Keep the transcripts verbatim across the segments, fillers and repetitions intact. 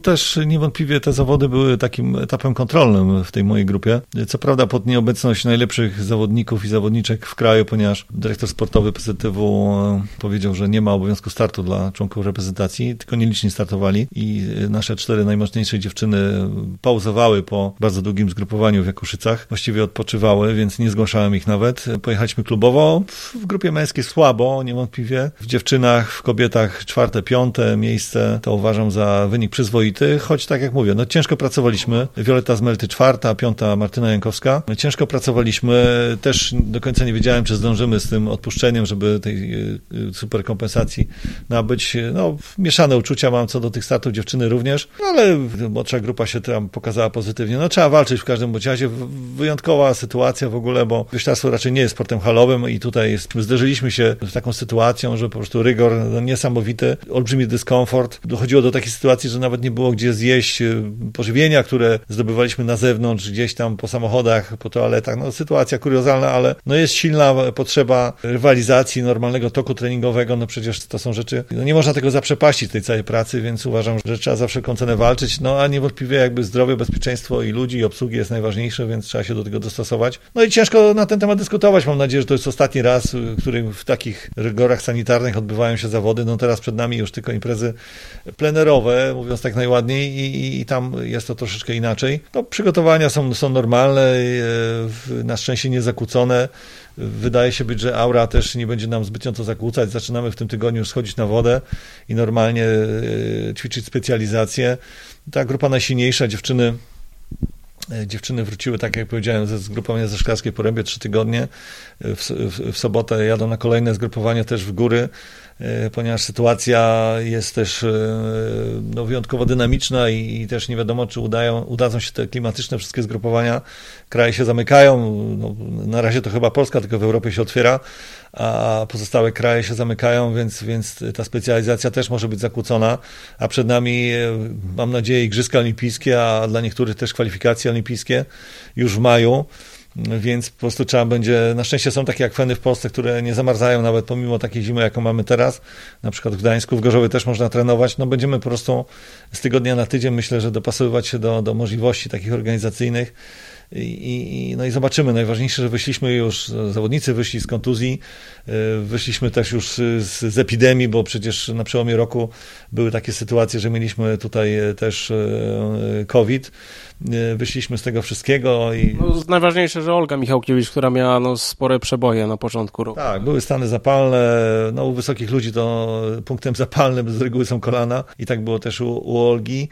też niewątpliwie te zawody były takim etapem kontrolnym w tej mojej grupie. Co prawda pod nieobecność najlepszych zawodników i zawodniczek w kraju, ponieważ dyrektor sportowy P Z T W powiedział, że nie ma obowiązku startu dla członków reprezentacji, tylko nieliczni startowali i nasze cztery najmocniejsze dziewczyny pauzowały po bardzo długim zgrupowaniu w Jakuszycach. Właściwie odpoczywały, więc nie zgłaszałem ich nawet. Pojechaliśmy klubowo. W grupie męskiej słabo, niewątpliwie. W dziewczynach, w kobietach czwarte, piąte miejsce to uważam za wynik przyzwoity, choć tak jak mówię, no ciężko pracowaliśmy. Wioleta Zmelty czwarta, piąta Martyna Jankowska. Ciężko pracowaliśmy. Też do końca nie wiedziałem, czy zdążymy z tym odpuszczeniem, żeby tej super kompensacji nabyć. No, mieszane uczucia mam co do tych startów, dziewczyny również, ale młodsza grupa się tam pokazała pozytywnie. No trzeba walczyć w każdym bądź razie. Wyjątkowa sytuacja w ogóle, bo wyściarstwo raczej nie jest sportem halowym i tutaj jest, zderzyliśmy się z taką sytuacją, że po prostu rygor no, niesamowity, olbrzymi dyskomfort. Dochodziło do takiej sytuacji, że nawet nie było gdzie zjeść pożywienia, które zdobywaliśmy na zewnątrz, gdzieś tam po samochodach, po toaletach. No sytuacja kuriozalna, ale no jest silna potrzeba rywalizacji, normalnego toku treningowego. No przecież to są rzeczy, no nie można tego zaprzepaścić tej całej pracy, więc uważam, że trzeba za wszelką cenę walczyć. No a niewątpliwie jakby zdrowie, bezpieczeństwo i ludzi, i obsługi jest najważniejsze, więc trzeba się do tego dostosować. No i ciężko na ten temat dyskutować. Mam nadzieję, że to jest ostatni raz, w którym w takich rygorach sanitarnych odbywają się zawody. No teraz przed nami już tylko imprezy plenerowe, mówiąc tak najładniej i, i tam jest to troszeczkę inaczej. No, przygotowania są, są normalne, na szczęście niezakłócone. Wydaje się być, że aura też nie będzie nam zbytnio to zakłócać. Zaczynamy w tym tygodniu już schodzić na wodę i normalnie ćwiczyć specjalizację. Ta grupa najsilniejsza, dziewczyny Dziewczyny wróciły, tak jak powiedziałem, ze zgrupowania ze Szklarskiej Porębie trzy tygodnie. W, w, w sobotę jadą na kolejne zgrupowania też w góry, ponieważ sytuacja jest też no, wyjątkowo dynamiczna i, i też nie wiadomo, czy udają, udadzą się te klimatyczne wszystkie zgrupowania. Kraje się zamykają. No, na razie to chyba Polska tylko w Europie się otwiera, a pozostałe kraje się zamykają, więc, więc ta specjalizacja też może być zakłócona, a przed nami, mam nadzieję, Igrzyska Olimpijskie, a dla niektórych też kwalifikacje olimpijskie już w maju. Więc po prostu trzeba będzie, na szczęście są takie akweny w Polsce, które nie zamarzają nawet pomimo takiej zimy, jaką mamy teraz, na przykład w Gdańsku, w Gorzowie też można trenować, no będziemy po prostu z tygodnia na tydzień, myślę, że dopasowywać się do, do możliwości takich organizacyjnych i, i, no i zobaczymy. Najważniejsze, że wyszliśmy już, zawodnicy wyszli z kontuzji, wyszliśmy też już z, z epidemii, bo przecież na przełomie roku były takie sytuacje, że mieliśmy tutaj też COVID, wyszliśmy z tego wszystkiego. I... No, najważniejsze, że Olga Michałkiewicz, która miała no, spore przeboje na początku roku. Tak, były stany zapalne, no u wysokich ludzi to punktem zapalnym z reguły są kolana i tak było też u, u Olgi,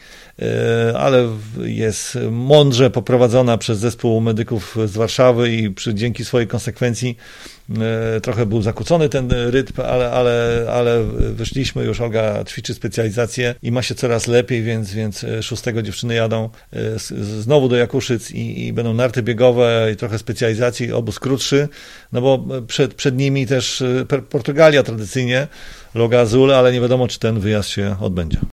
ale jest mądrze poprowadzona przez zespół medyków z Warszawy i przy, dzięki swojej konsekwencji trochę był zakłócony ten rytm, ale, ale, ale wyszliśmy, już Olga ćwiczy specjalizację i ma się coraz lepiej, więc, więc szóstego dziewczyny jadą znowu do Jakuszyc i, i będą narty biegowe i trochę specjalizacji, obóz krótszy, no bo przed, przed nimi też Portugalia tradycyjnie, Loga Azul, ale nie wiadomo, czy ten wyjazd się odbędzie.